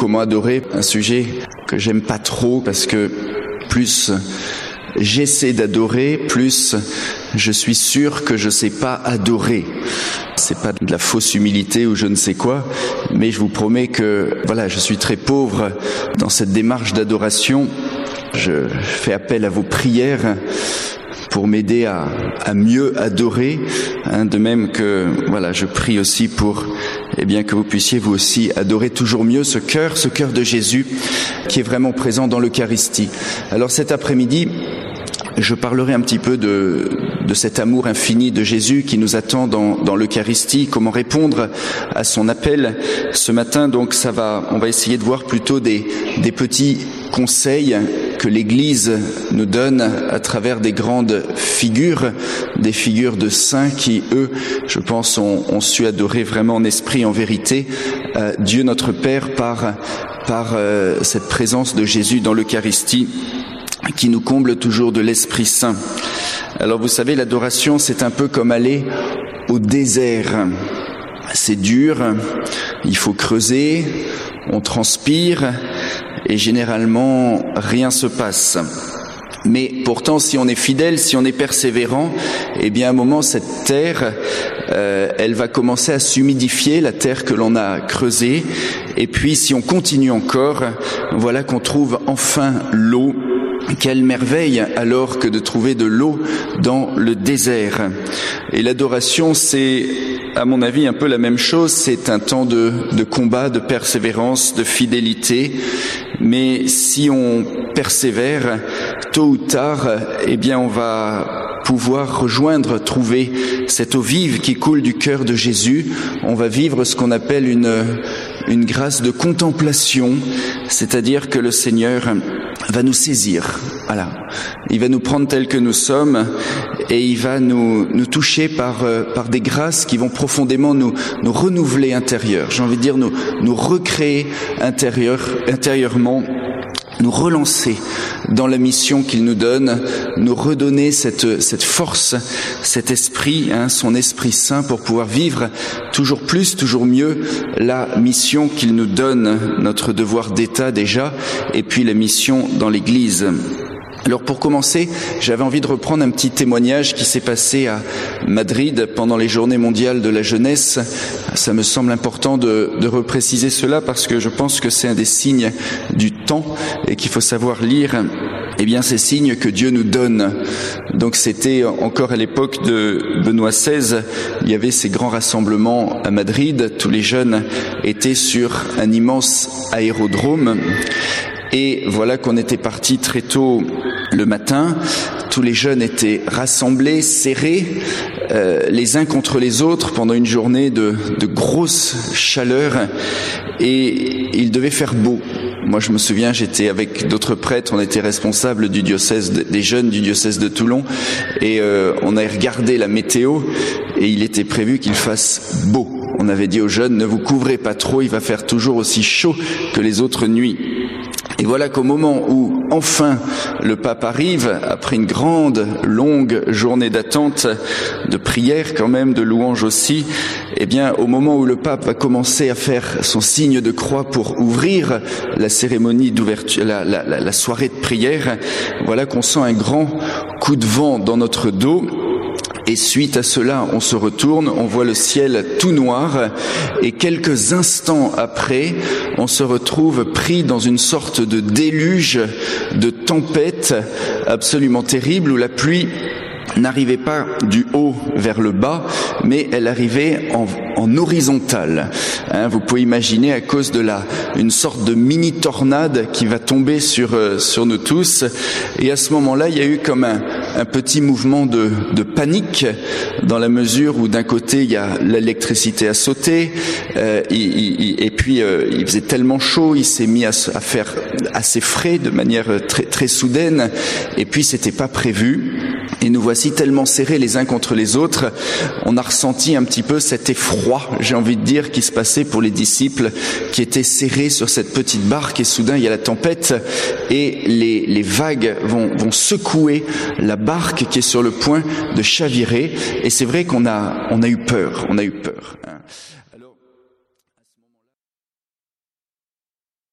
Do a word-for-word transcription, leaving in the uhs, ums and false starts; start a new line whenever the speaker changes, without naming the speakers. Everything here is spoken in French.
comment adorer, un sujet que j'aime pas trop parce que plus j'essaie d'adorer, plus je suis sûr que je sais pas adorer. C'est pas de la fausse humilité ou je ne sais quoi, mais je vous promets que voilà, je suis très pauvre dans cette démarche d'adoration. Je fais appel à vos prières pour m'aider à, à mieux adorer, hein, de même que voilà, je prie aussi pour eh bien que vous puissiez vous aussi adorer toujours mieux ce cœur, ce cœur de Jésus qui est vraiment présent dans l'Eucharistie. Alors cet après-midi, je parlerai un petit peu de, de cet amour infini de Jésus qui nous attend dans, dans l'Eucharistie, comment répondre à son appel ce matin. Donc ça va, on va essayer de voir plutôt des, des petits conseils que l'Église nous donne à travers des grandes figures, des figures de saints qui, eux, je pense, ont, ont su adorer vraiment en esprit, en vérité, euh, Dieu notre Père par, par euh, cette présence de Jésus dans l'Eucharistie, qui nous comble toujours de l'Esprit Saint. Alors vous savez, l'adoration, c'est un peu comme aller au désert. C'est dur, il faut creuser, on transpire et généralement rien se passe. Mais pourtant, si on est fidèle, si on est persévérant, eh bien à un moment, cette terre, euh, elle va commencer à s'humidifier, la terre que l'on a creusée. Et puis, si on continue encore, voilà qu'on trouve enfin l'eau. Quelle merveille alors que de trouver de l'eau dans le désert. Et l'adoration, c'est, à mon avis, un peu la même chose. C'est un temps de, de combat, de persévérance, de fidélité. Mais si on persévère, tôt ou tard, eh bien, on va pouvoir rejoindre, trouver cette eau vive qui coule du cœur de Jésus. On va vivre ce qu'on appelle une, une grâce de contemplation, c'est-à-dire que le Seigneur va nous saisir, voilà. Il va nous prendre tels que nous sommes et il va nous, nous toucher par, euh, par des grâces qui vont profondément nous, nous renouveler intérieur. J'ai envie de dire nous, nous recréer intérieur, intérieurement, nous relancer dans la mission qu'il nous donne, nous redonner cette, cette force, cet esprit, hein, son Esprit Saint pour pouvoir vivre toujours plus, toujours mieux la mission qu'il nous donne, notre devoir d'État déjà, et puis la mission dans l'Église. Alors pour commencer, j'avais envie de reprendre un petit témoignage qui s'est passé à Madrid pendant les Journées mondiales de la jeunesse. Ça me semble important de, de repréciser cela parce que je pense que c'est un des signes du temps et qu'il faut savoir lire eh bien ces signes que Dieu nous donne. Donc c'était encore à l'époque de Benoît seize, il y avait ces grands rassemblements à Madrid, tous les jeunes étaient sur un immense aérodrome. Et voilà qu'on était partis très tôt le matin, tous les jeunes étaient rassemblés, serrés, euh, les uns contre les autres pendant une journée de, de grosse chaleur et il devait faire beau. Moi je me souviens, j'étais avec d'autres prêtres, on était responsables du diocèse de, des jeunes du diocèse de Toulon et euh, on a regardé la météo et il était prévu qu'il fasse beau. On avait dit aux jeunes, ne vous couvrez pas trop, il va faire toujours aussi chaud que les autres nuits. Et voilà qu'au moment où enfin le pape arrive, après une grande, longue journée d'attente, de prière quand même, de louange aussi, eh bien au moment où le pape va commencer à faire son signe de croix pour ouvrir la cérémonie d'ouverture, la, la, la, la soirée de prière, voilà qu'on sent un grand coup de vent dans notre dos. Et suite à cela, on se retourne, on voit le ciel tout noir et quelques instants après, on se retrouve pris dans une sorte de déluge, de tempête absolument terrible où la pluie n'arrivait pas du haut vers le bas, mais elle arrivait en, en horizontale. Hein, vous pouvez imaginer à cause de la une sorte de mini tornade qui va tomber sur euh, sur nous tous. Et à ce moment-là, il y a eu comme un, un petit mouvement de, de panique dans la mesure où d'un côté il y a l'électricité à sauter, euh, il, il, et puis euh, il faisait tellement chaud, il s'est mis à, à faire assez frais de manière très très soudaine, et puis c'était pas prévu. Et nous voici tellement serrés les uns contre les autres, on a ressenti un petit peu cet effroi, j'ai envie de dire, qui se passait pour les disciples qui étaient serrés sur cette petite barque et soudain il y a la tempête et les, les vagues vont, vont secouer la barque qui est sur le point de chavirer et c'est vrai qu'on a, on a eu peur, on a eu peur. Hein.